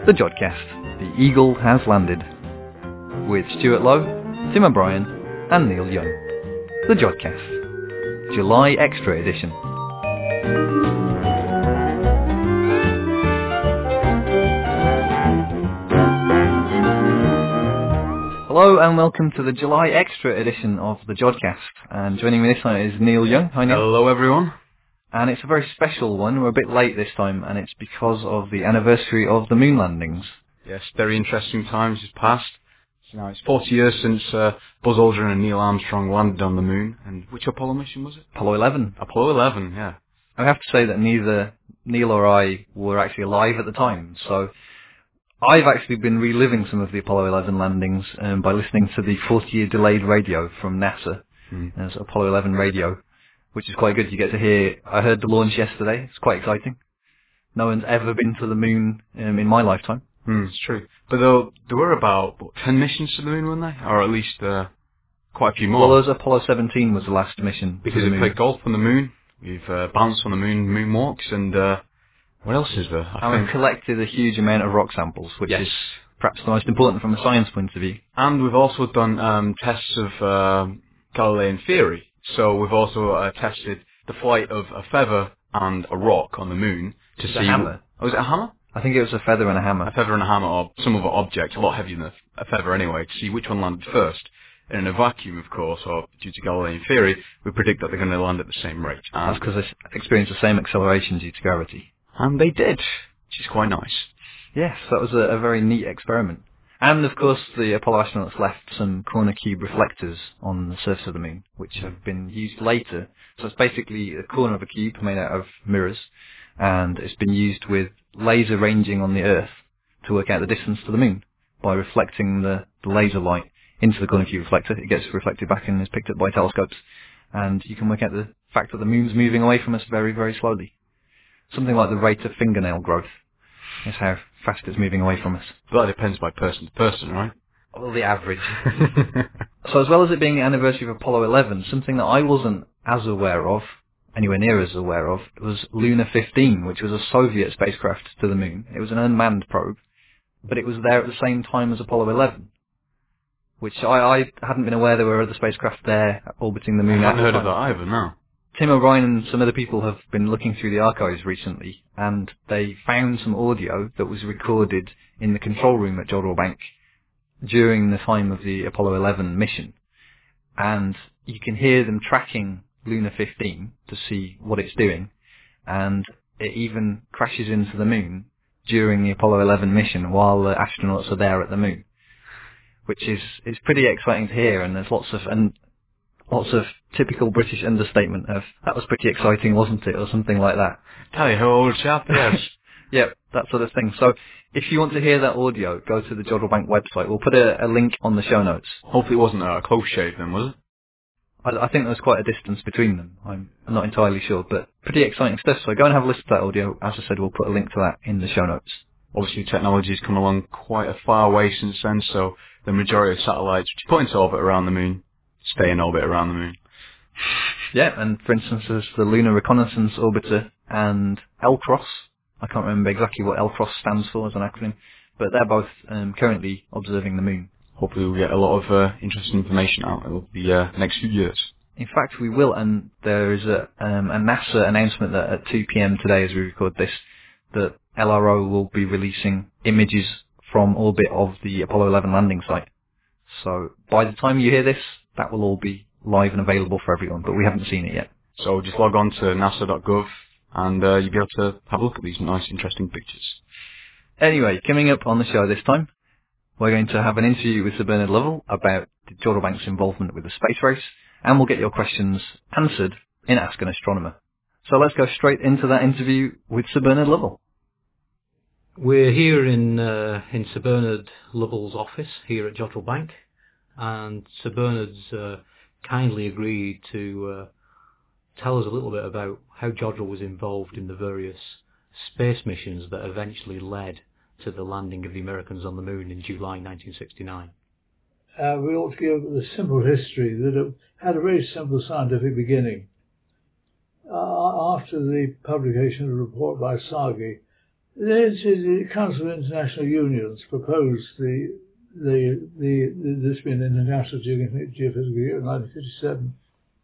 The Jodcast, The Eagle Has Landed, with Stuart Lowe, Tim O'Brien and Neil Young. The Jodcast, July Extra Edition. Hello and welcome to the July Extra Edition of The Jodcast, and joining me this time is Neil Young. Hi Neil. Hello everyone. And it's a very special one. We're a bit late this time, and it's because of the anniversary of the moon landings. Yes, very interesting times has passed. So now it's 40 years since Buzz Aldrin and Neil Armstrong landed on the moon. And which Apollo mission was it? Apollo 11. Apollo 11, yeah. I have to say that neither Neil or I were actually alive at the time, so I've actually been reliving some of the Apollo 11 landings by listening to the 40-year delayed radio from NASA, as Apollo 11 radio, which is quite good. You get to hear, I heard the launch yesterday, it's quite exciting. No one's ever been to the moon in my lifetime. It's true. But there were about 10 missions to the moon, weren't there? Or at least quite a few more. Well, there was Apollo 17 was the last mission. Because we played golf on the moon, we've bounced on the moon, moonwalks, and what else is there? We've collected a huge amount of rock samples, which yes. is perhaps the most important from a science point of view. And we've also done tests of Galilean theory. So we've also tested the flight of a feather and a rock on the moon to see... A hammer. Oh, was it a hammer? I think it was a feather and a hammer. A feather and a hammer, or some other object, a lot heavier than a feather anyway, to see which one landed first. And in a vacuum, of course, or due to Galilean theory, we predict that they're going to land at the same rate. That's because they experience the same acceleration due to gravity. And they did, which is quite nice. Yes, that was a very neat experiment. And of course the Apollo astronauts left some corner cube reflectors on the surface of the moon, which have been used later. So it's basically a corner of a cube made out of mirrors, and it's been used with laser ranging on the Earth to work out the distance to the moon. By reflecting the laser light into the corner cube reflector, it gets reflected back and is picked up by telescopes, and you can work out the fact that the moon's moving away from us very, very slowly. Something like the rate of fingernail growth is how fast it's moving away from us. Well, that depends by person to person, right? Well, the average. So as well as it being the anniversary of Apollo 11, something that I wasn't as aware of, anywhere near as aware of, was Luna 15, which was a Soviet spacecraft to the moon. It was an unmanned probe, but it was there at the same time as Apollo 11, which I hadn't been aware there were other spacecraft there orbiting the moon. I hadn't heard of that either, no. Tim O'Brien and some other people have been looking through the archives recently, and they found some audio that was recorded in the control room at Jodrell Bank during the time of the Apollo 11 mission. And you can hear them tracking Luna 15 to see what it's doing, and it even crashes into the moon during the Apollo 11 mission while the astronauts are there at the moon, which is pretty exciting to hear. And there's lots of typical British understatement of, that was pretty exciting, wasn't it? Or something like that. Tell you how old chap, yes. Yep, that sort of thing. So if you want to hear that audio, go to the Jodrell Bank website. We'll put a link on the show notes. Hopefully it wasn't a close shave then, was it? I think there was quite a distance between them. I'm not entirely sure, but pretty exciting stuff. So go and have a listen to that audio. As I said, we'll put a link to that in the show notes. Obviously technology's come along quite a far way since then, so the majority of satellites which you put into orbit around the moon stay in orbit around the moon. Yeah, and for instance, there's the Lunar Reconnaissance Orbiter and LCROSS. I can't remember exactly what LCROSS stands for as an acronym, but they're both currently observing the moon. Hopefully we'll get a lot of interesting information out of the next few years. In fact, we will, and there is a NASA announcement that at 2 p.m. today as we record this, that LRO will be releasing images from orbit of the Apollo 11 landing site. So by the time you hear this, that will all be live and available for everyone, but we haven't seen it yet. So just log on to nasa.gov and you'll be able to have a look at these nice, interesting pictures. Anyway, coming up on the show this time, we're going to have an interview with Sir Bernard Lovell about Jodrell Bank's involvement with the space race, and we'll get your questions answered in Ask an Astronomer. So let's go straight into that interview with Sir Bernard Lovell. We're here in Sir Bernard Lovell's office here at Jodrell Bank, and Sir Bernard's kindly agreed to tell us a little bit about how Jodrell was involved in the various space missions that eventually led to the landing of the Americans on the moon in July 1969. We ought to give the simple history that it had a very simple scientific beginning. After the publication of a report by Sagi, The Council of International Unions proposed this being the International Geophysical Year in 1957.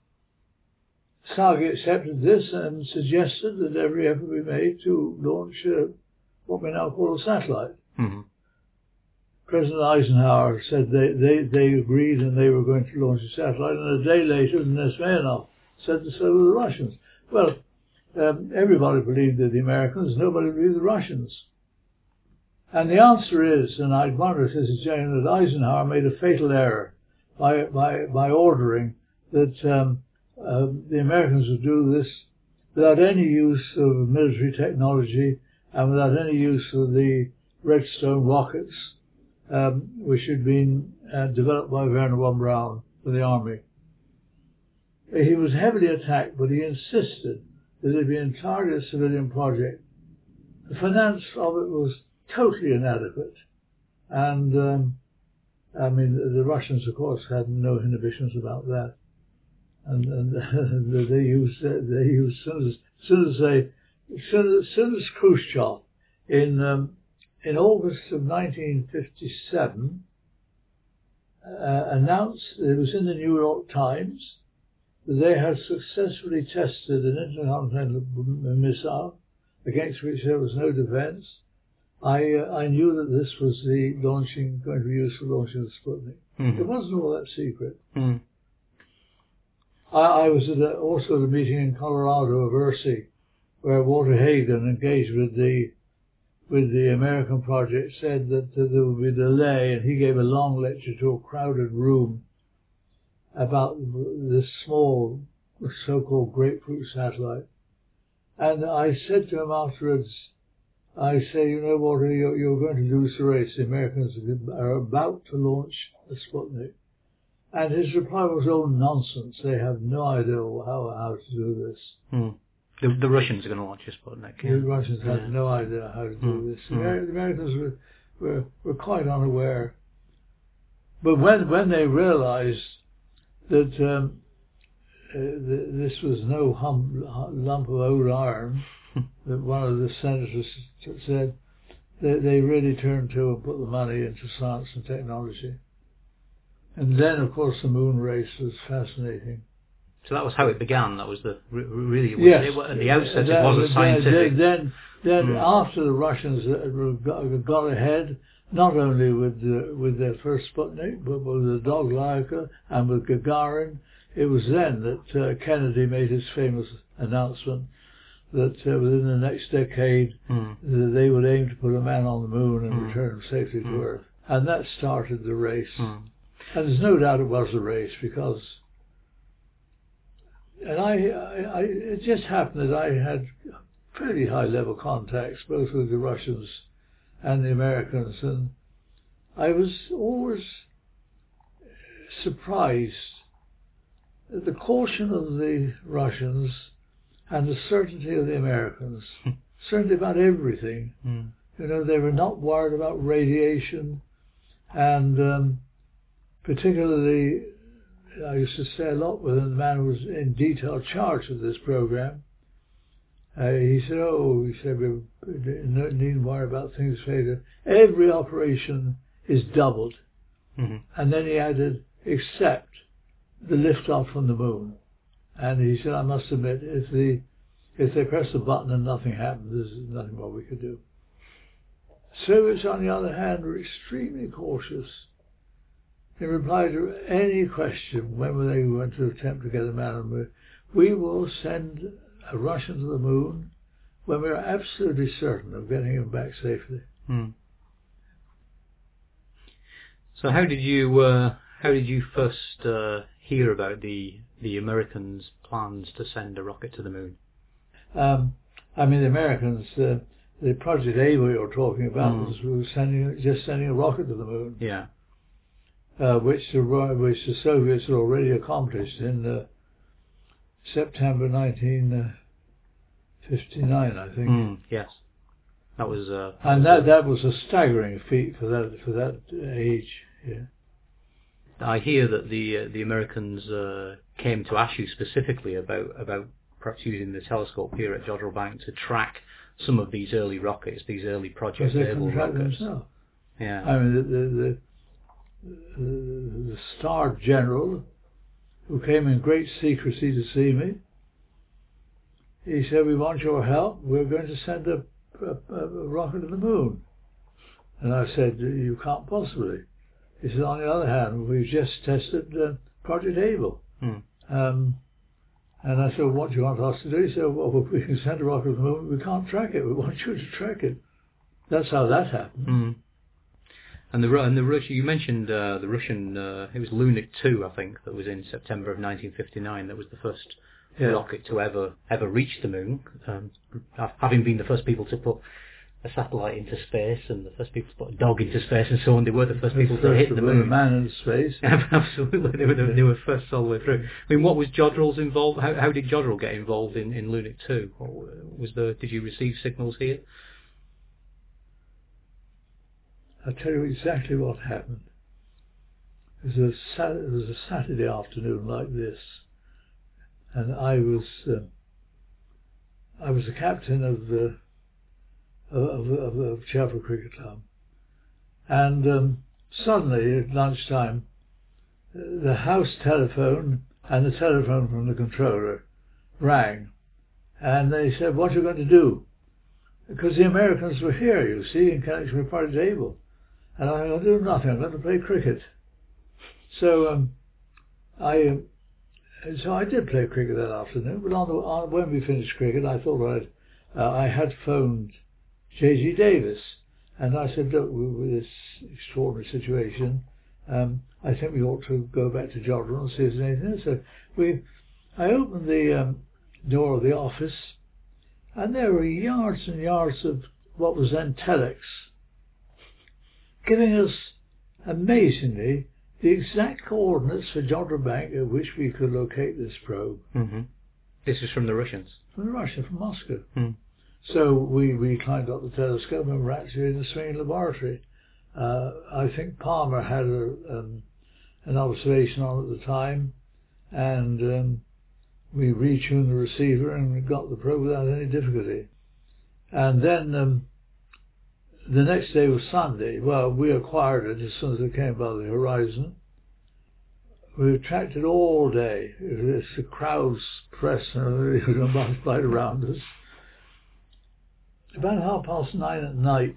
SAGI accepted this and suggested that every effort be made to launch what we now call a satellite. Mm-hmm. President Eisenhower said they agreed and they were going to launch a satellite, and a day later, Nesmenov said so were the Russians. Well, everybody believed the Americans, nobody believed the Russians. And the answer is, and I wonder if this is genuine, that Eisenhower made a fatal error by ordering that the Americans would do this without any use of military technology and without any use of the Redstone rockets, which had been developed by Wernher von Braun for the army. He was heavily attacked, but he insisted that it be entirely a civilian project. The finance of it was totally inadequate, and the Russians, of course, had no inhibitions about that, and they used soon as Khrushchev in August of 1957 announced, it was in the New York Times, that they had successfully tested an intercontinental missile against which there was no defense. I knew that this was going to be used for launching the Sputnik. Mm-hmm. It wasn't all that secret. Mm-hmm. I was also at a meeting in Colorado of ERSI, where Walter Hagen, engaged with the American project, said that there would be a delay, and he gave a long lecture to a crowded room about this small so-called grapefruit satellite. And I said to him afterwards, I say, you know, Walter, you're going to lose the race. The Americans are about to launch a Sputnik. And his reply was, oh, nonsense. They have no idea how to do this. The Russians are going to launch a Sputnik. Yeah. The Russians had no idea how to do this. The Americans were quite unaware. But when they realized that this was no lump of old iron, that one of the senators said, they really turned to and put the money into science and technology. And then, of course, the moon race was fascinating. So that was how it began. That was at the outset, it was a scientific. Then after the Russians got ahead, not only with their first Sputnik, but with the Dog Laika and with Gagarin, it was then that Kennedy made his famous announcement that within the next decade they would aim to put a man on the moon and return him safely to Earth. And that started the race. And there's no doubt it was a race, because it just happened that I had pretty high-level contacts both with the Russians and the Americans, and I was always surprised at the caution of the Russians and the certainty of the Americans, certainty about everything. You know, they were not worried about radiation, and particularly, I used to say a lot with him, the man who was in detail charge of this program. He said, we needn't worry about things later. Every operation is doubled. And then he added, except the liftoff from the moon. And he said, I must admit, if they press the button and nothing happens, there's nothing more we could do. Soviets, on the other hand, were extremely cautious. In reply to any question, when were they going to attempt to get a man on the moon, we will send a Russian to the moon when we're absolutely certain of getting him back safely. So how did you first hear about the Americans' plans to send a rocket to the moon? The Americans, the Project Ava you're talking about was just sending a rocket to the moon. Yeah. Which the Soviets had already accomplished in September 1959, I think. Yes, that was. And that was a staggering feat for that age. Yeah. I hear that the Americans came to ask you specifically about perhaps using the telescope here at Jodrell Bank to track some of these early rockets, these early Project Because they Able can track rockets. themselves. Yeah. I mean, the Star General, who came in great secrecy to see me, he said, "We want your help. We're going to send a rocket to the moon." And I said, "You can't possibly." He said, "On the other hand, we've just tested Project Able." And I said, "What do you want us to do?" He said, "Well, we can send a rocket to the moon. We can't track it. We want you to track it." That's how that happened. And the Russian, you mentioned the Russian, it was Lunik 2, I think, that was in September of 1959. That was the first rocket to ever reach the moon, having been the first people to put a satellite into space and the first people to put a dog into space and so on. They were the first people to hit the moon. A man in space. Absolutely, they were first all the way through. I mean, what was Jodrell's involved? How did Jodrell get involved in Lunik 2? Did you receive signals here? I'll tell you exactly what happened. It was a Saturday afternoon like this, and I was the captain of Chelford Cricket Club, and suddenly at lunchtime, the house telephone and the telephone from the controller rang, and they said, "What are you going to do?" Because the Americans were here, you see, in connection with Project Able. And I'm going to do nothing. I'm going to play cricket. So I did play cricket that afternoon. But when we finished cricket, I thought I had phoned J.G. Davis, and I said, "Look, with this extraordinary situation, I think we ought to go back to Jodrell and see if there's anything else." So I opened the door of the office, and there were yards and yards of what was then telex, giving us, amazingly, the exact coordinates for Jodrell Bank at which we could locate this probe. This is from the Russians? From Moscow. So we climbed up the telescope and were actually in the Swinging Laboratory. I think Palmer had an observation on at the time, and we retuned the receiver and got the probe without any difficulty. And then the next day was Sunday. Well, we acquired it as soon as it came above the horizon. We tracked it all day. The crowds, press, and everything multiplied around us. About 9:30 at night,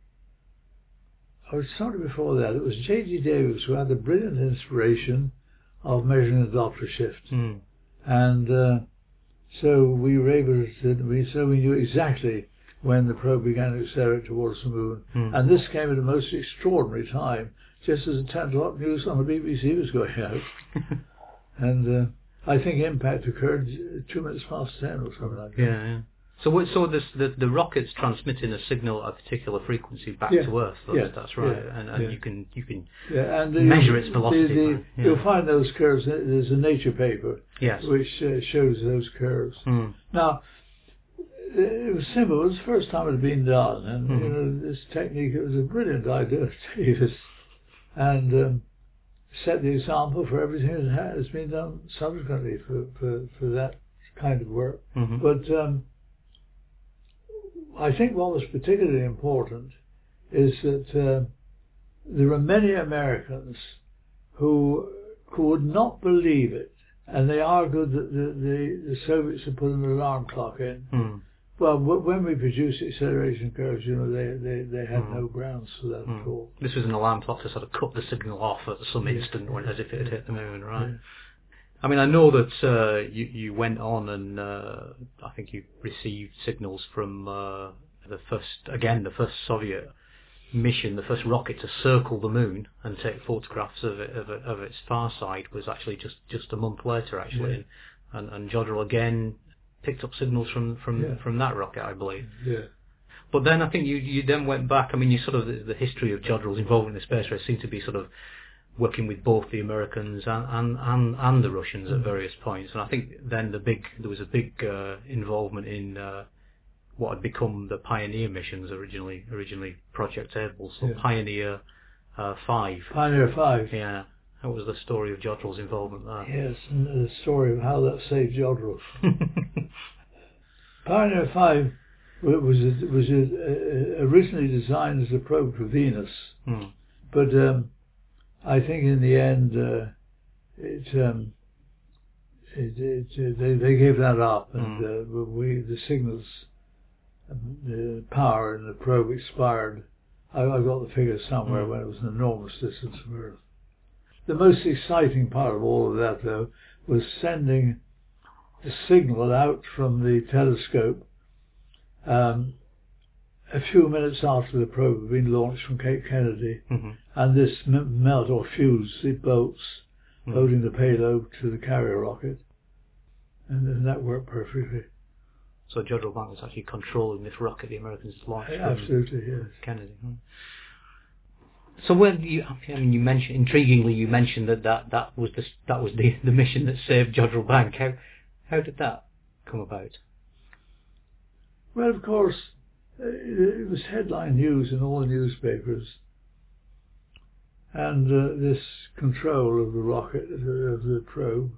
or something before that, it was J.G. Davis who had the brilliant inspiration of measuring the Doppler shift. And so we were able to, we knew exactly when the probe began to accelerate towards the moon. And this came at a most extraordinary time, just as the 10 o'clock news on the BBC was going out. And I think impact occurred 2 minutes past 10 or something like that. Yeah. So the rockets transmitting a signal at a particular frequency back to Earth. That's right. And you can measure its velocity. You'll find those curves. There's a Nature paper which shows those curves. Now, it was simple. It was the first time it had been done, and this technique, it was a brilliant idea of Davis, and set the example for everything that has been done subsequently for that kind of work. But I think what was particularly important is that there are many Americans who would not believe it, and they argued that the Soviets had put an alarm clock in. Well, when we produced acceleration curves, they had no grounds for that at all. This was an alarm clock to sort of cut the signal off at some instant, as if it had hit the moon, right? I mean, I know that you went on and I think you received signals from the first Soviet mission, the first rocket to circle the moon and take photographs of its far side was actually just a month later, actually, and Jodrell again picked up signals from that rocket, I believe. But then I think you then went back. I mean, you sort of the history of Jodrell's involvement in the space race seemed to be sort of working with both the Americans and the Russians at various points. And I think then there was a big involvement in what had become the Pioneer missions originally Project Able, so Pioneer 5. Pioneer 5. Yeah. How was the story of Jodrell's involvement there? Yes, and the story of how that saved Jodrell. Pioneer 5 was originally designed as a probe for Venus, but I think in the end they gave that up, and the signals, the power in the probe expired. I've got the figure somewhere when it was an enormous distance from Earth. The most exciting part of all of that, though, was sending a signal out from the telescope a few minutes after the probe had been launched from Cape Kennedy, and this melt or fuse the bolts loading the payload to the carrier rocket, and then that worked perfectly. So Jodrell Bank was actually controlling this rocket the Americans launched from Absolutely, yes. Kennedy. So when you mentioned, intriguingly, you mentioned that was the mission that saved Jodrell Bank. How did that come about? Well, of course, it was headline news in all the newspapers, and this control of the rocket, of the probe.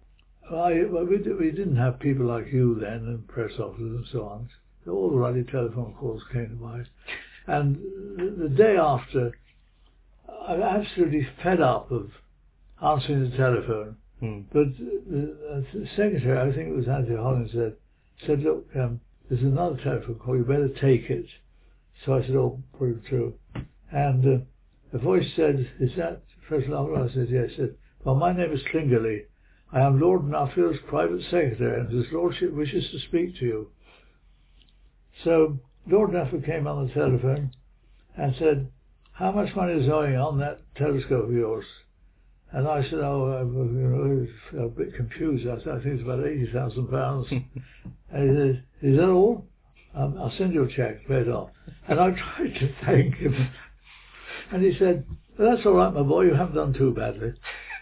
We didn't have people like you then, and press officers and so on. All the radio telephone calls came to mind. And the day after, I was absolutely fed up of answering the telephone. But the secretary, I think it was Anthony Hollins, said, look, there's another telephone call, you better take it. So I said, oh, put it through. And a voice said, is that Professor Lovell? I said, yes. He said, well, my name is Klingerly. I am Lord Nuffield's private secretary, and his lordship wishes to speak to you. So Lord Nuffield came on the telephone and said, how much money is owing on that telescope of yours? And I said, I'm a bit confused. I said, I think it's about £80,000. And he said, is that all? I'll send you a cheque, pay it off. And I tried to thank him. And he said, well, that's all right, my boy, you haven't done too badly.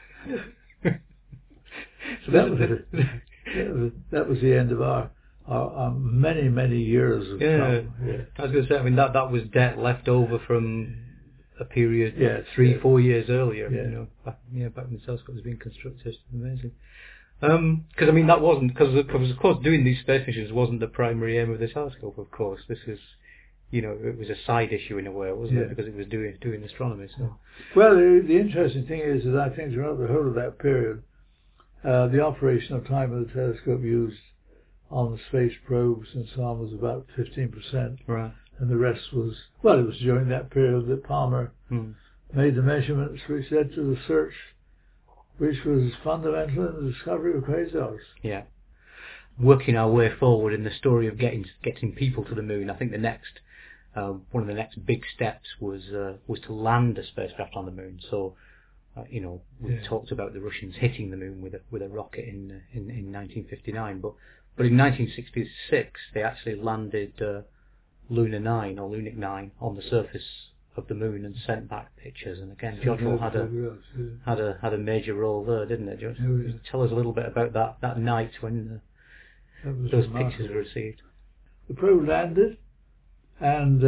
So that was the end of our many, many years of trouble. Yeah. I was going to say, that was debt left over from a period 4 years earlier. Back when the telescope was being constructed. Amazing. Because that wasn't, because of course doing these space missions wasn't the primary aim of the telescope. Of course, this is, it was a side issue in a way, wasn't it? Because it was doing astronomy. So. Well, the interesting thing is that I think throughout the whole of that period, the operational time of the telescope used on the space probes and so on was about 15%. Right. And the rest was, it was during that period that Palmer made the measurements which led to the search, which was fundamental in the discovery of quasars. Yeah. Working our way forward in the story of getting people to the moon, I think the next, one of the next big steps was to land a spacecraft on the moon. So, we talked about the Russians hitting the moon with a rocket in 1959, but in 1966 they actually landed Luna 9 or Lunik 9 on the surface of the moon and sent back pictures. And again, Jodrell had a major role there, didn't it? Tell us a little bit about that night when those pictures were received. The probe landed, and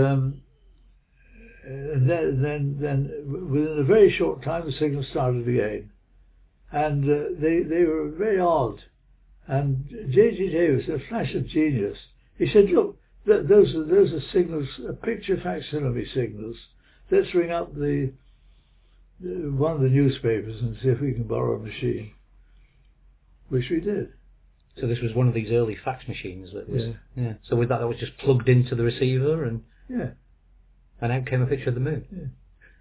then within a very short time the signal started again, and they were very odd. And J.G. Davis, a flash of genius, he said, look, those are signals, picture facsimile signals. Let's ring up one of the newspapers and see if we can borrow a machine, which we did. So this was one of these early fax machines that was, So with that was just plugged into the receiver and out came a picture of the moon.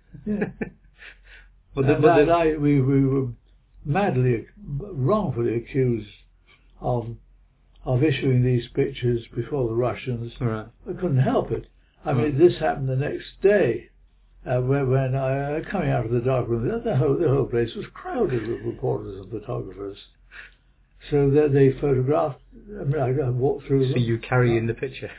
We were madly, wrongfully accused of issuing these pictures before the Russians. Right. I couldn't help it. I mean, this happened the next day when I coming out of the darkroom. The whole place was crowded with reporters and photographers. So that they photographed. I walked through. So you carry in the picture.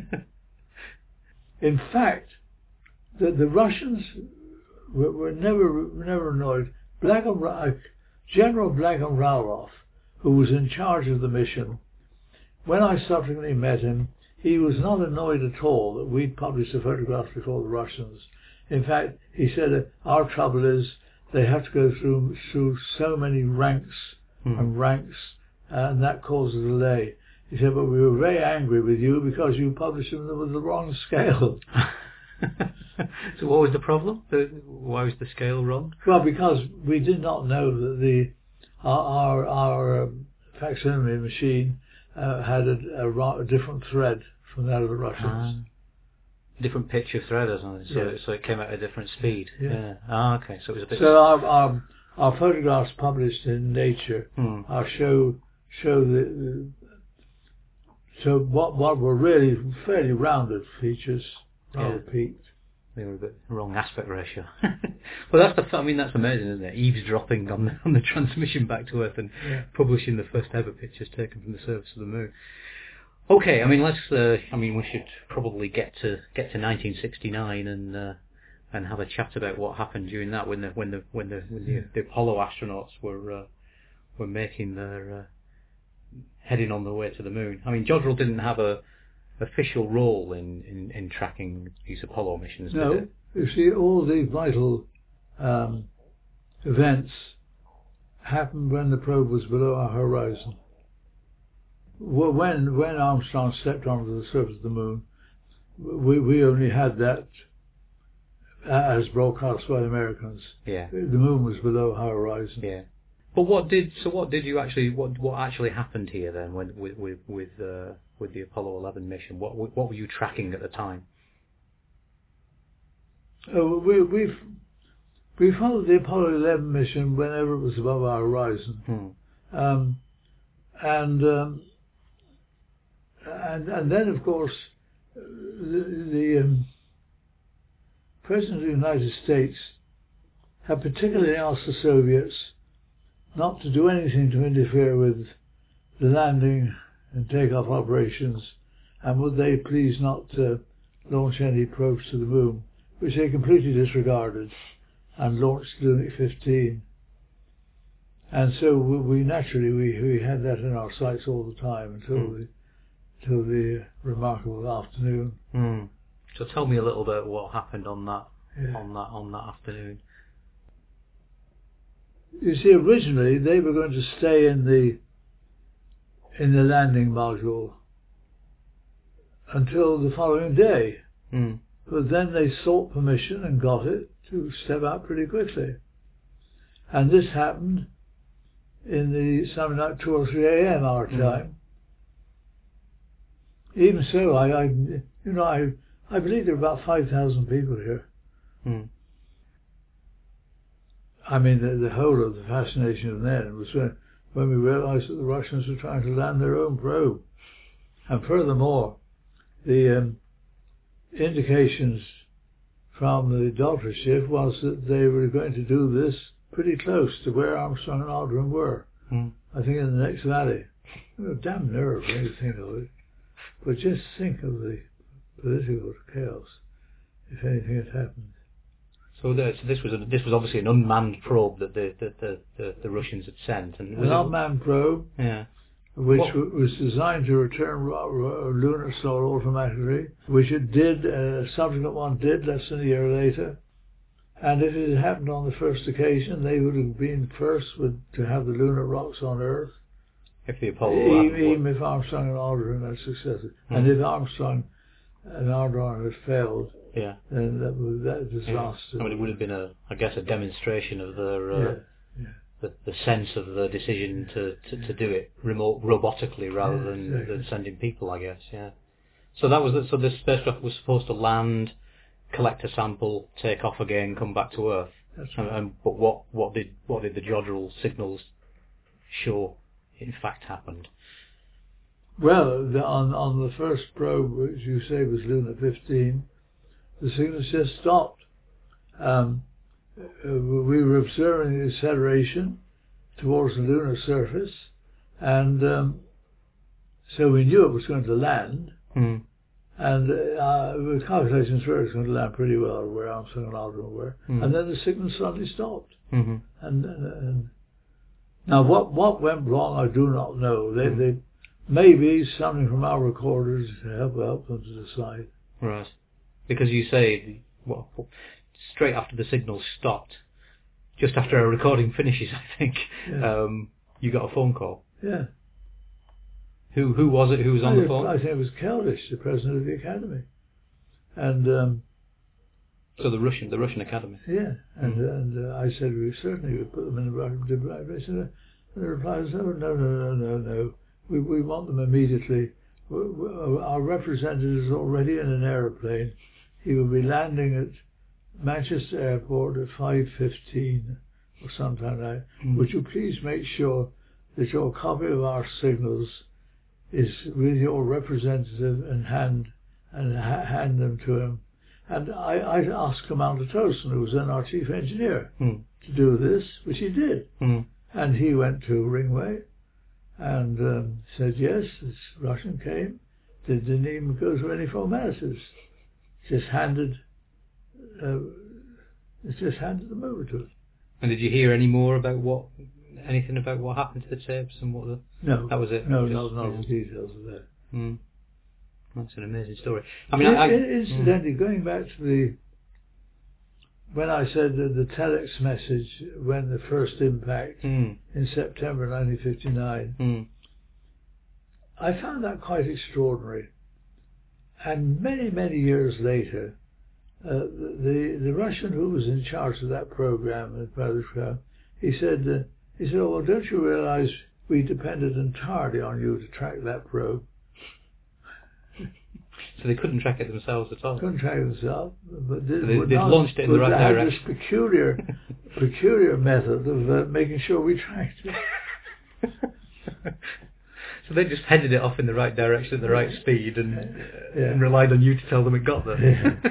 In fact, the Russians were never annoyed. General Blagoń-Rauroff, who was in charge of the mission, when I subsequently met him, he was not annoyed at all that we'd published the photographs before the Russians. In fact, he said, our trouble is they have to go through so many ranks and ranks, and that causes a delay. He said, but we were very angry with you because you published them with the wrong scale. So what was the problem? Why was the scale wrong? Well, because we did not know that our facsimile machine had a different thread from that of the Russians. Different pitch of thread or something, so it came at a different speed. Yeah. Okay, so it was a bit... So our photographs published in Nature show what were really fairly rounded features, rather peaked. They were a bit wrong aspect ratio. Well, that's amazing, isn't it? Eavesdropping on the transmission back to Earth and publishing the first ever pictures taken from the surface of the Moon. Okay, we should probably get to 1969 and have a chat about what happened during that when the Apollo astronauts were making their heading on the way to the Moon. I mean, Jodrell didn't have a official role in tracking these Apollo missions, did it? No, you see, all the vital events happened when the probe was below our horizon. When Armstrong stepped onto the surface of the Moon, we only had that as broadcast by the Americans. Yeah. The Moon was below our horizon. Yeah. But what actually happened here then with the Apollo 11 mission? What were you tracking at the time? We followed the Apollo 11 mission whenever it was above our horizon, and then of course the President of the United States had particularly asked the Soviets not to do anything to interfere with the landing and takeoff operations, and would they please not launch any probes to the Moon, which they completely disregarded and launched Luna 15. And so we naturally had that in our sights all the time until the remarkable afternoon. So tell me a little bit what happened on that afternoon. You see, originally they were going to stay in the landing module until the following day, but then they sought permission and got it to step out pretty quickly, and this happened in something like 2 or 3 a.m. our time. Even so, I believe there were about 5,000 people here. I mean, the whole of the fascination of then was when we realised that the Russians were trying to land their own probe. And furthermore, the indications from the Doppler shift was that they were going to do this pretty close to where Armstrong and Aldrin were. I think in the next valley. Damn nerve when you think of it. But just think of the political chaos if anything had happened. So this was obviously an unmanned probe that the Russians had sent, and an unmanned probe, which was designed to return lunar soil automatically, which it did. A subsequent one did less than a year later. And if it had happened on the first occasion, they would have been first to have the lunar rocks on Earth. If the Apollo, even if Armstrong and Aldrin had successed, and if Armstrong and Aldrin had failed. Then that disaster. I mean, it would have been a demonstration of their the sense of the decision to do it robotically rather than sending people, I guess. Yeah. So that was so the spacecraft was supposed to land, collect a sample, take off again, come back to Earth. That's right. But what did the Jodrell signals show in fact happened? Well, on the first probe, which you say was Luna 15. The signals just stopped. We were observing the acceleration towards the lunar surface, and so we knew it was going to land. And the calculations were it was going to land pretty well where Armstrong and Aldrin were. And then the signal suddenly stopped. And now what went wrong, I do not know. They maybe something from our recorders to help them to decide. Right. Because you say, straight after the signal stopped, just after our recording finishes, I think, Yeah. you got a phone call. Yeah. Who was it who was on the phone? I think it was Keldysh, the president of the academy. And so the Russian academy. yeah, and I said we certainly would put them in the right place. And the reply was, oh, no. We want them immediately. Our representative is already in an aeroplane. He will be landing at Manchester Airport at 5:15 or sometime like that. Would you please make sure that your copy of our signals is with your representative and hand them to him. And I asked Commander Towson, who was then our chief engineer, to do this, which he did. And he went to Ringway and said, yes, this Russian came. They didn't even go through any formalities. Just handed them over to us. And did you hear any more about anything about what happened to the tapes and what the... No. That was it? No, not the details of that. That's an amazing story. I mean, incidentally, going back to when I said that the telex message, when the first impact in September 1959, I found that quite extraordinary. And many, many years later, the Russian who was in charge of that program at Paderewski, he said, oh, well, don't you realize we depended entirely on you to track that probe? So they couldn't track it themselves at all? Couldn't track it themselves. But they launched it in the right direction. They had this peculiar method of making sure we tracked it. So they just headed it off in the right direction at the right speed and relied on you to tell them it got there.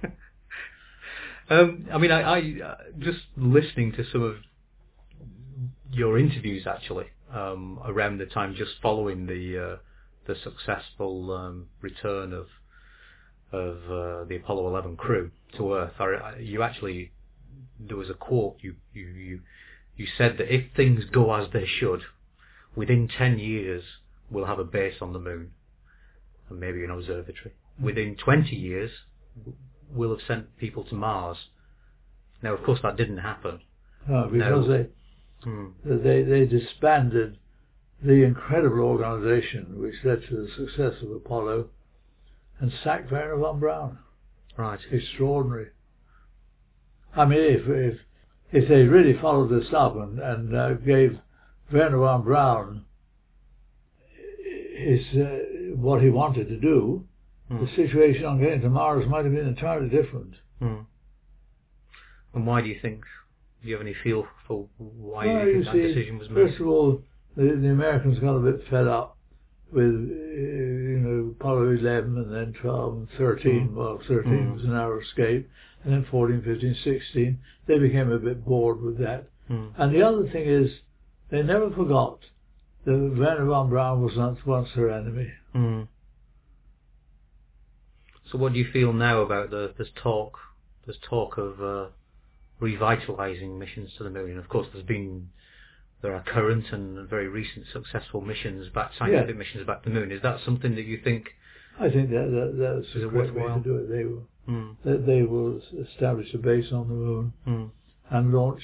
I mean, I just listening to some of your interviews actually around the time just following the successful return of the Apollo 11 crew to Earth. You actually, there was a quote you said that if things go as they should, within 10 years we'll have a base on the moon and maybe an observatory. Within 20 years we'll have sent people to Mars. Now, of course, that didn't happen. No, because they disbanded the incredible organisation which led to the success of Apollo and sacked Wernher von Braun. Right. Extraordinary. I mean, if they really followed this up and gave Wernher von Braun what he wanted to do, the situation on getting to Mars might have been entirely different. And why do you think? Do you have any feel for why you think that decision was made? First of all, the Americans got a bit fed up with Apollo 11 and then 12 and 13. Well, 13 was a narrow escape, and then 14, 15, 16. They became a bit bored with that. And the other thing is, they never forgot that Wernher von Braun was not once their enemy. So what do you feel now about this talk of revitalising missions to the moon? And of course, there are current and very recent successful scientific missions back to the moon. Is that something that you think? I think that's a great way to do it. They will establish a base on the moon and launch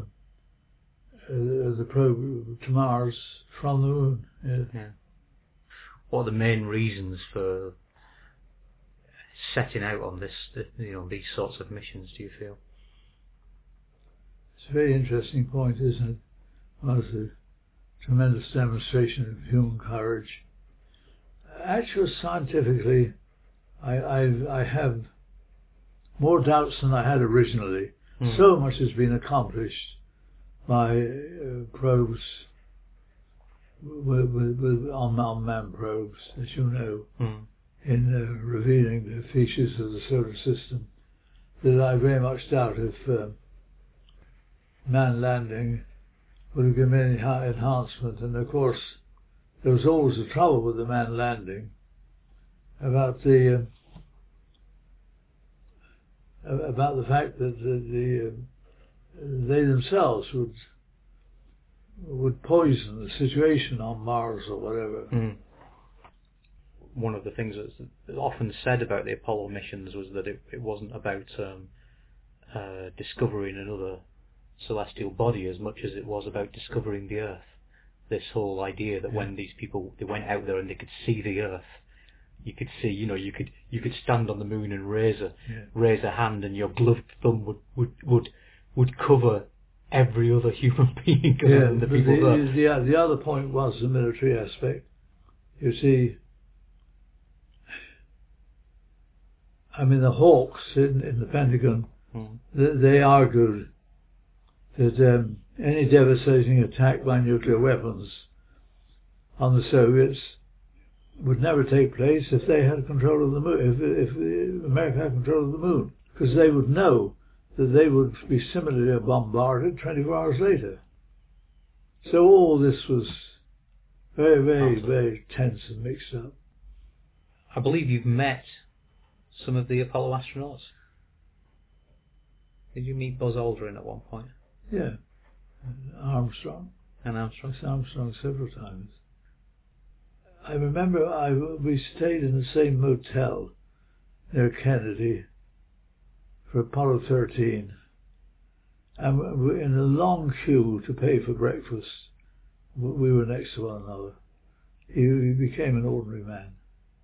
the probe to Mars from the moon. Yeah. What are the main reasons for setting out on these sorts of missions, do you feel? It's a very interesting point, isn't it? Well, it's a tremendous demonstration of human courage. Actually, scientifically, I have more doubts than I had originally. So much has been accomplished by probes, with unmanned probes, as you know, in revealing the features of the solar system, that I very much doubt if man landing would have given any high enhancement. And of course, there was always a trouble with the man landing about the fact that they themselves would poison the situation on Mars or whatever. One of the things that's often said about the Apollo missions was that it wasn't about discovering another celestial body as much as it was about discovering the Earth. This whole idea that when these people, they went out there and they could see the Earth, you could see, you could stand on the moon and raise a hand, and your gloved thumb would cover every other human being than the people there. The other point was the military aspect. You see, I mean, the Hawks in the Pentagon, they argued that any devastating attack by nuclear weapons on the Soviets would never take place if they had control of the moon, if America had control of the moon, because they would know that they would be similarly bombarded 24 hours later. So all this was very, very, very tense and mixed up. I believe you've met some of the Apollo astronauts. Did you meet Buzz Aldrin at one point? Yeah. Armstrong. And Armstrong? Armstrong several times. I remember we stayed in the same motel near Kennedy for Apollo 13, and we're in a long queue to pay for breakfast. We were next to one another. He became an ordinary man.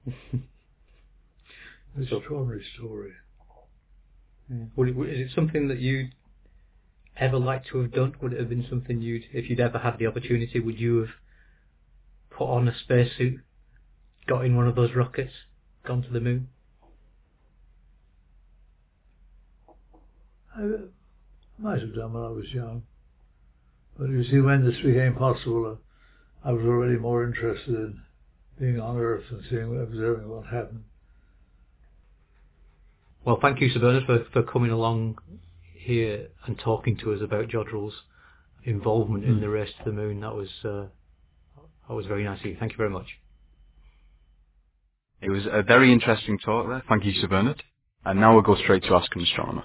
An extraordinary story. Yeah. Is it something that you'd ever like to have done? Would it have been something if you'd ever had the opportunity, would you have put on a spacesuit, got in one of those rockets, gone to the moon? I might have done when I was young. But you see, when this became possible, I was already more interested in being on Earth and observing what happened. Well, thank you, Sir Bernard, for coming along here and talking to us about Jodrell's involvement in the race to the moon. That was very nice of you. Thank you very much. It was a very interesting talk there. Thank you, Sir Bernard. And now we'll go straight to Ask an Astronomer.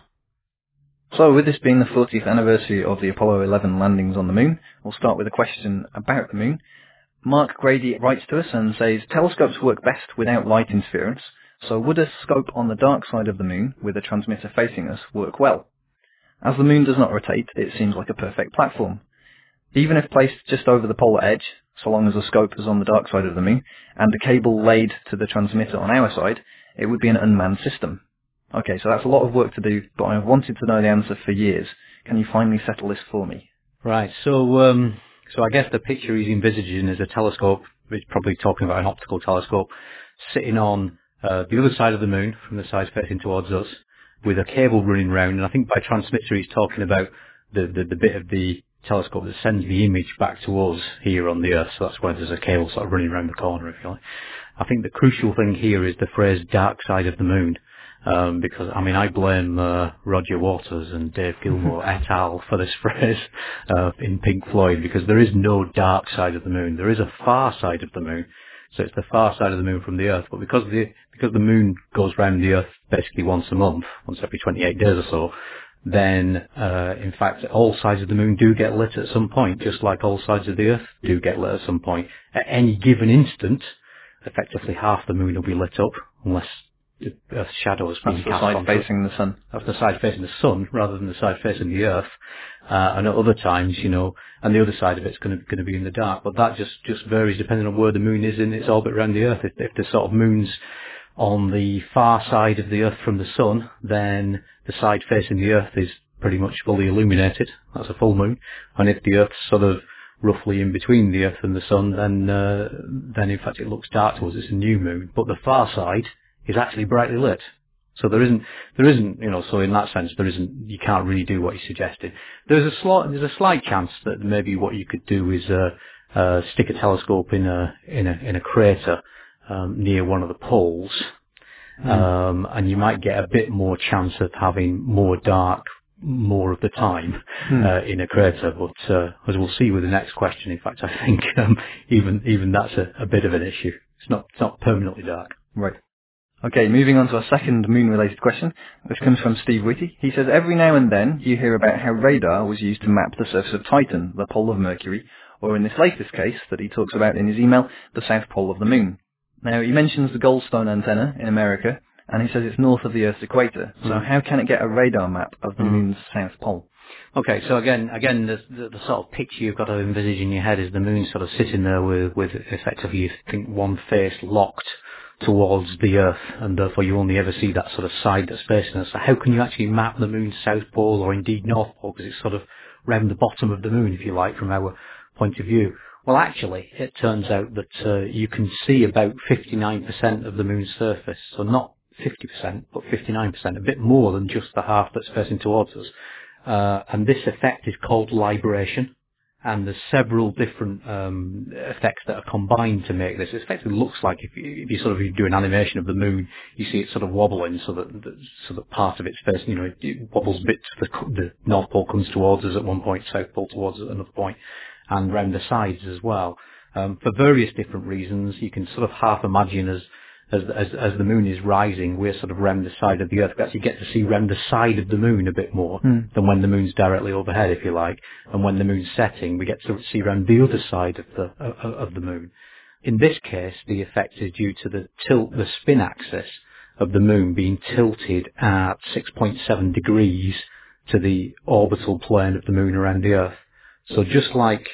So, with this being the 40th anniversary of the Apollo 11 landings on the moon, we'll start with a question about the moon. Mark Grady writes to us and says, telescopes work best without light interference, so would a scope on the dark side of the moon with a transmitter facing us work well? As the moon does not rotate, it seems like a perfect platform. Even if placed just over the polar edge, so long as the scope is on the dark side of the moon, and a cable laid to the transmitter on our side, it would be an unmanned system. Okay, so that's a lot of work to do, but I've wanted to know the answer for years. Can you finally settle this for me? Right, so I guess the picture he's envisaging is a telescope, he's probably talking about an optical telescope, sitting on the other side of the moon, from the side facing towards us, with a cable running round, and I think by transmitter he's talking about the bit of the telescope that sends the image back to us here on the Earth, so that's why there's a cable sort of running around the corner, if you like. I think the crucial thing here is the phrase dark side of the moon. Because, I mean, I blame Roger Waters and Dave Gilmour et al. For this phrase in Pink Floyd, because there is no dark side of the moon. There is a far side of the moon. So it's the far side of the moon from the Earth. But because the moon goes round the Earth basically once a month, once every 28 days or so, then, in fact, all sides of the moon do get lit at some point, just like all sides of the Earth do get lit at some point. At any given instant, effectively half the moon will be lit up, unless the Earth's shadow is being cast onto it. That's the side facing the sun. That's the side facing the sun rather than the side facing the Earth. And at other times, and the other side of it's going to be in the dark. But that just varies depending on where the moon is in its orbit around the Earth. If the sort of moon's on the far side of the Earth from the sun, then the side facing the Earth is pretty much fully illuminated. That's a full moon. And if the Earth's sort of roughly in between the Earth and the sun, then in fact it looks dark to us. It's a new moon. But the far side is actually brightly lit. So there isn't, so in that sense, you can't really do what you suggested. There's a slight chance that maybe what you could do is, stick a telescope in a crater, near one of the poles, and you might get a bit more chance of having more dark more of the time, in a crater. But, as we'll see with the next question, in fact, I think, even that's a bit of an issue. It's not permanently dark. Right. Okay, moving on to our second moon-related question, which comes from Steve Whitty. He says, every now and then you hear about how radar was used to map the surface of Titan, the pole of Mercury, or in this latest case that he talks about in his email, the south pole of the moon. Now, he mentions the Goldstone antenna in America, and he says it's north of the Earth's equator. So how can it get a radar map of the moon's south pole? Okay, so again, the sort of picture you've got to envisage in your head is the moon sort of sitting there with effectively, you think, one face locked towards the Earth, and therefore you only ever see that sort of side that's facing us. So how can you actually map the moon's south pole, or indeed north pole, because it's sort of round the bottom of the moon, if you like, from our point of view? Well, actually, it turns out that you can see about 59% of the moon's surface, so not 50%, but 59%, a bit more than just the half that's facing towards us. And this effect is called libration, and there's several different effects that are combined to make this. It effectively looks like if you do an animation of the moon, you see it sort of wobbling, so that part of its face, it wobbles a bit. The North Pole comes towards us at one point, South Pole towards us at another point, and round the sides as well. For various different reasons, you can sort of half imagine as the moon is rising, we're sort of round the side of the Earth. We actually get to see round the side of the moon a bit more than when the moon's directly overhead, if you like. And when the moon's setting, we get to see round the other side of the moon. In this case, the effect is due to the spin axis of the moon being tilted at 6.7 degrees to the orbital plane of the moon around the Earth. So just like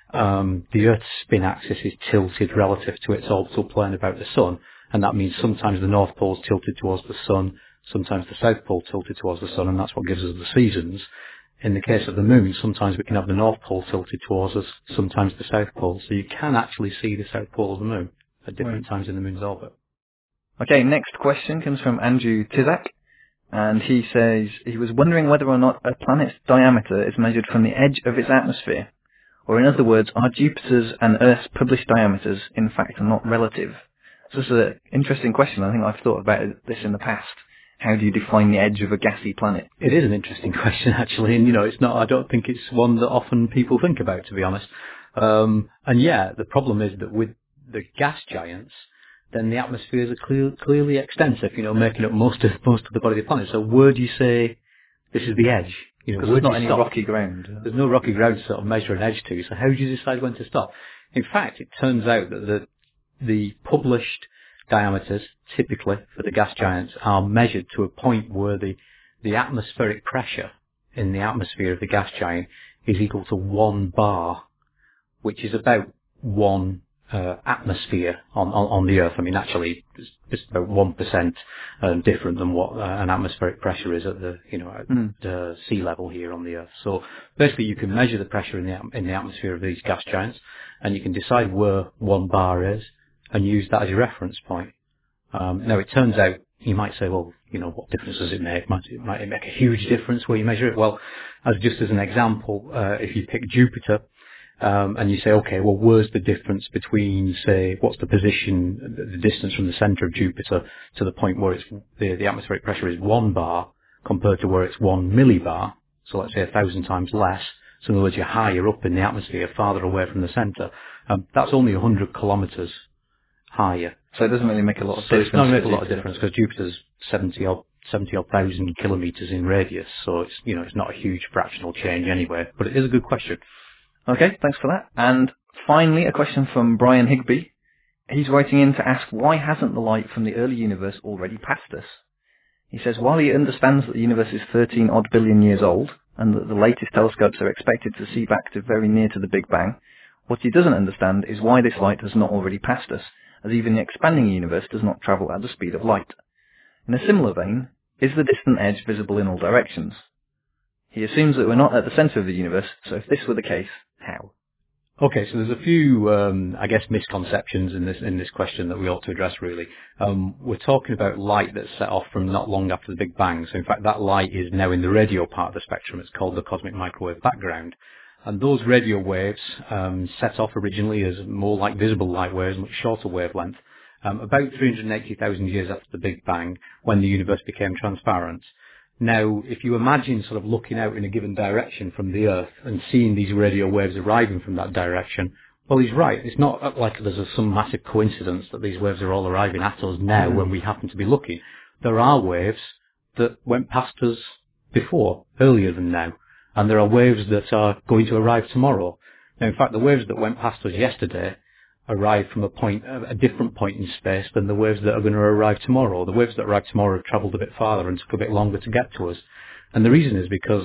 the Earth's spin axis is tilted relative to its orbital plane about the Sun, and that means sometimes the North Pole's tilted towards the Sun, sometimes the South Pole tilted towards the Sun, and that's what gives us the seasons. In the case of the moon, sometimes we can have the North Pole tilted towards us, sometimes the South Pole. So you can actually see the South Pole of the moon at different times in the moon's orbit. Okay, next question comes from Andrew Tizak, and he says he was wondering whether or not a planet's diameter is measured from the edge of its atmosphere. Or in other words, are Jupiter's and Earth's published diameters in fact not relative? This is an interesting question. I think I've thought about this in the past. How do you define the edge of a gassy planet? It is an interesting question, actually, and it's not. I don't think it's one that often people think about, to be honest. And yeah, the problem is that with the gas giants, then the atmospheres are clearly extensive. Making up most of the body of the planet. So where do you say this is the edge? Because there's not any rocky ground. There's no rocky ground to sort of measure an edge to. So how do you decide when to stop? In fact, it turns out that the published diameters, typically for the gas giants, are measured to a point where the atmospheric pressure in the atmosphere of the gas giant is equal to 1 bar, which is about 1 atmosphere on the Earth. I mean, actually, it's about 1% different than what an atmospheric pressure is at the sea level here on the Earth. So basically, you can measure the pressure in the atmosphere of these gas giants, and you can decide where 1 bar is, and use that as your reference point. Now, it turns out, you might say, well, what difference does it make? Might it make a huge difference where you measure it? Well, just as an example, if you pick Jupiter, and you say, okay, well, where's the difference between, say, what's the position, the distance from the centre of Jupiter to the point where the atmospheric pressure is 1 bar compared to where it's 1 millibar, so let's say 1,000 times less. So in other words, you're higher up in the atmosphere, farther away from the centre. That's only 100 kilometres higher. So it doesn't really make a lot of difference. It doesn't make a lot of difference because Jupiter's 70 odd thousand kilometres in radius, so it's not a huge fractional change anyway. But it is a good question. Okay, thanks for that. And finally, a question from Brian Higby. He's writing in to ask, why hasn't the light from the early universe already passed us? He says, while he understands that the universe is 13 odd billion years old, and that the latest telescopes are expected to see back to very near to the Big Bang, what he doesn't understand is why this light has not already passed us, as even the expanding universe does not travel at the speed of light. In a similar vein, is the distant edge visible in all directions? He assumes that we're not at the centre of the universe, so if this were the case, how? Okay, so there's a few, misconceptions in this question that we ought to address, really. We're talking about light that's set off from not long after the Big Bang. So in fact, that light is now in the radio part of the spectrum. It's called the cosmic microwave background. And those radio waves set off originally as more like visible light waves, much shorter wavelength, about 380,000 years after the Big Bang, when the universe became transparent. Now, if you imagine sort of looking out in a given direction from the Earth and seeing these radio waves arriving from that direction, well, he's right. It's not like there's some massive coincidence that these waves are all arriving at us now when we happen to be looking. There are waves that went past us before, earlier than now. And there are waves that are going to arrive tomorrow. Now, in fact, the waves that went past us yesterday arrived from a different point in space than the waves that are going to arrive tomorrow. The waves that arrive tomorrow have travelled a bit farther and took a bit longer to get to us. And the reason is because,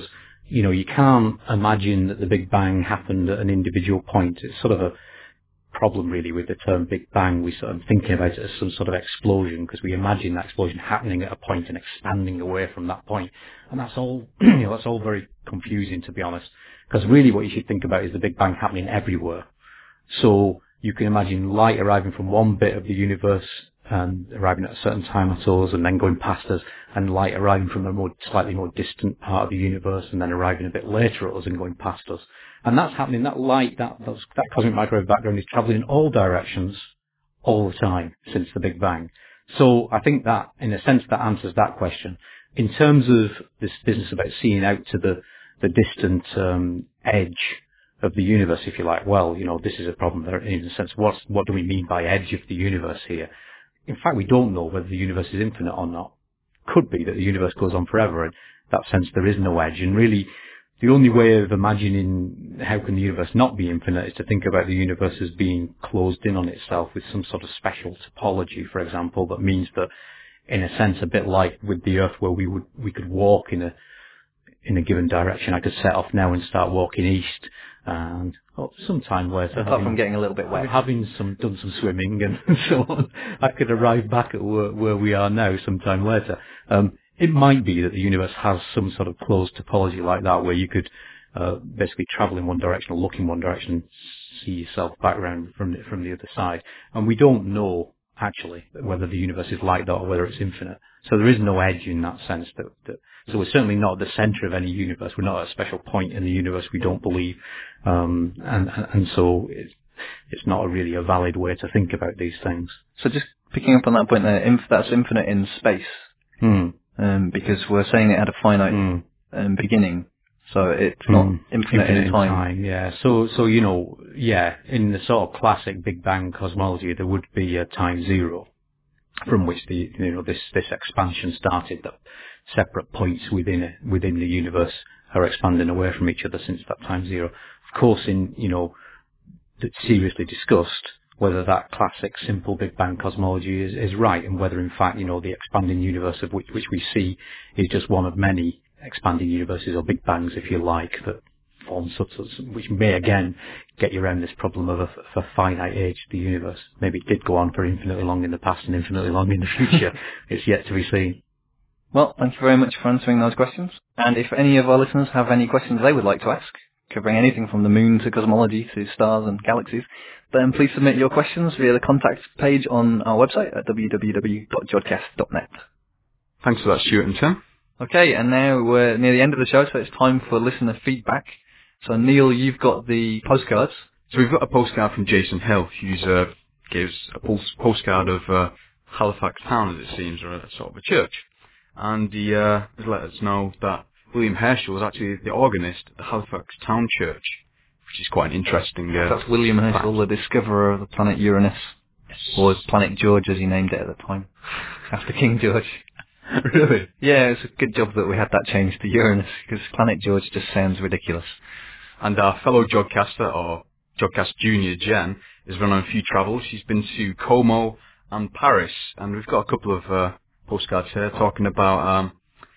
you can't imagine that the Big Bang happened at an individual point. It's sort of a problem really with the term Big Bang. We sort of thinking about it as some sort of explosion because we imagine that explosion happening at a point and expanding away from that point. And that's all, that's all very confusing, to be honest, because really what you should think about is the Big Bang happening everywhere. So you can imagine light arriving from one bit of the universe and arriving at a certain time at us and then going past us, and light arriving from a slightly more distant part of the universe and then arriving a bit later at us and going past us. And that's happening, that light, that cosmic microwave background is travelling in all directions all the time since the Big Bang. So I think that, in a sense, that answers that question. In terms of this business about seeing out to the distant edge of the universe, if you like, well, this is a problem there in a sense. What do we mean by edge of the universe here? In fact, we don't know whether the universe is infinite or not. Could be that the universe goes on forever, and in that sense there is no edge. And really, the only way of imagining how can the universe not be infinite is to think about the universe as being closed in on itself with some sort of special topology, for example, that means that, in a sense, a bit like with the Earth, where we could walk in a given direction. I could set off now and start walking east, and sometime later, apart from getting a little bit wet, having done some swimming and so on, I could arrive back at where we are now sometime later. It might be that the universe has some sort of closed topology like that, where you could basically travel in one direction or look in one direction and see yourself back around from the other side. And we don't know actually whether the universe is like that or whether it's infinite. So there is no edge in that sense. So we're certainly not at the centre of any universe. We're not at a special point in the universe, we don't believe. And so it's not really a valid way to think about these things. So just picking up on that point there, that's infinite in space. Because we're saying it had a finite beginning. So it's not infinite in time. Yeah. So in the sort of classic Big Bang cosmology, there would be a time zero from which this expansion started. That separate points within the universe are expanding away from each other since that time zero. Of course, that's seriously discussed whether that classic simple Big Bang cosmology is right, and whether in fact the expanding universe of which we see is just one of many expanding universes, or Big Bangs, if you like, that form which may again get you around this problem of a finite age to the universe. Maybe it did go on for infinitely long in the past and infinitely long in the future. It's yet to be seen. Well, thank you very much for answering those questions. And if any of our listeners have any questions they would like to ask, covering anything from the moon to cosmology to stars and galaxies, then please submit your questions via the contact page on our website at www.jodcast.net. Thanks for that, Stuart and Tim. Okay, and now we're near the end of the show, so it's time for listener feedback. So Neil, you've got the postcards. So we've got a postcard from Jason Hill, who gives a postcard of Halifax Town, as it seems, or a sort of a church. And he has let us know that William Herschel was actually the organist at the Halifax Town Church, which is quite an interesting That's William Herschel, the discoverer of the planet Uranus. Yes. Or Planet George, as he named it at the time, after King George. Really? Yeah, it's a good job that we had that changed to Uranus, because Planet George just sounds ridiculous. And our fellow Jodcaster, or Jodcast Junior, Jen, has been on a few travels. She's been to Como and Paris, and we've got a couple of postcards here talking about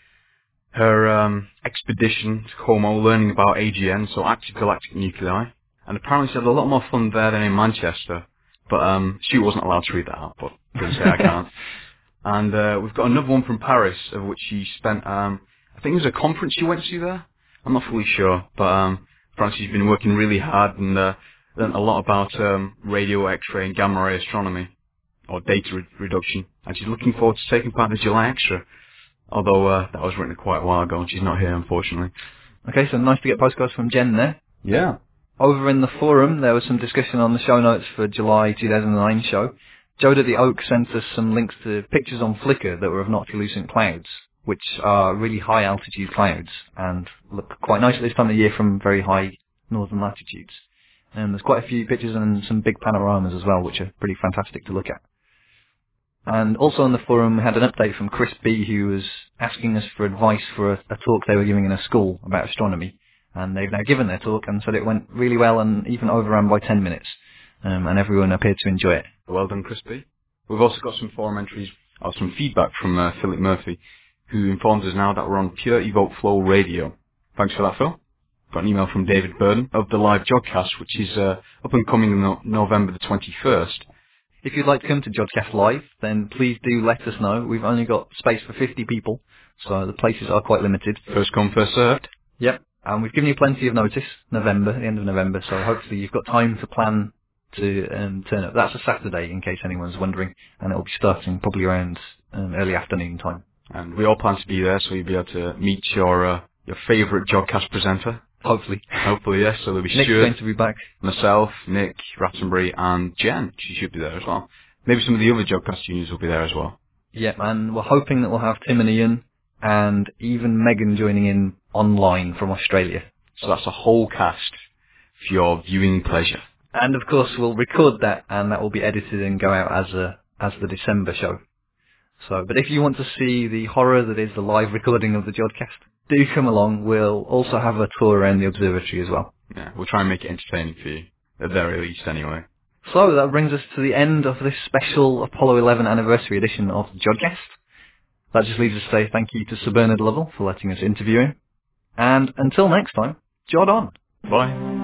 her expedition to Como, learning about AGN, so active galactic nuclei. And apparently she had a lot more fun there than in Manchester. But she wasn't allowed to read that out, but I couldn't say I can't. And we've got another one from Paris, of which she spent, I think it was a conference she went to there. I'm not fully sure, but apparently she's been working really hard and learned a lot about radio, X-ray and gamma ray astronomy, or data reduction. And she's looking forward to taking part in the July Extra. Although that was written quite a while ago and she's not here, unfortunately. Okay, so nice to get postcards from Jen there. Yeah. Over in the forum, there was some discussion on the show notes for July 2009 show. Jode at the Oak sent us some links to pictures on Flickr that were of noctilucent clouds, which are really high altitude clouds and look quite nice at this time of year from very high northern latitudes. And there's quite a few pictures and some big panoramas as well, which are pretty fantastic to look at. And also on the forum, we had an update from Chris B, who was asking us for advice for a talk they were giving in a school about astronomy. And they've now given their talk and said it went really well and even overran by 10 minutes. And everyone appeared to enjoy it. Well done, Chris B. We've also got some forum entries, or some feedback from Philip Murphy, who informs us now that we're on Pure Evoke Flow Radio, Thanks for that, Phil. Got an email from David Burden of the live Jodcast, which is up and coming on November the 21st. If you'd like to come to Jodcast Live, then please do let us know. We've only got space for 50 people, so the places are quite limited. First come, first served. Yep, and we've given you plenty of notice, the end of November, so hopefully you've got time to plan to turn up. That's a Saturday, in case anyone's wondering, and it'll be starting probably around early afternoon time. And we all plan to be there, so you'll be able to meet your favourite Jodcast presenter. Hopefully. Hopefully, yes. So there'll be Nick's Stuart, going to be back. myself, Nick, Rattenbury, and Jen. She should be there as well. Maybe some of the other Jodcast juniors will be there as well. Yep, and we're hoping that we'll have Tim and Ian, and even Megan joining in online from Australia. So that's a whole cast for your viewing pleasure. And of course, we'll record that, and that will be edited and go out as the December show. So, but if you want to see the horror that is the live recording of the Jodcast, do come along. We'll also have a tour around the observatory as well. Yeah, we'll try and make it entertaining for you, at the very least anyway. So that brings us to the end of this special Apollo 11 anniversary edition of the Jodcast. That just leaves us to say thank you to Sir Bernard Lovell for letting us interview him. And until next time, Jod on. Bye.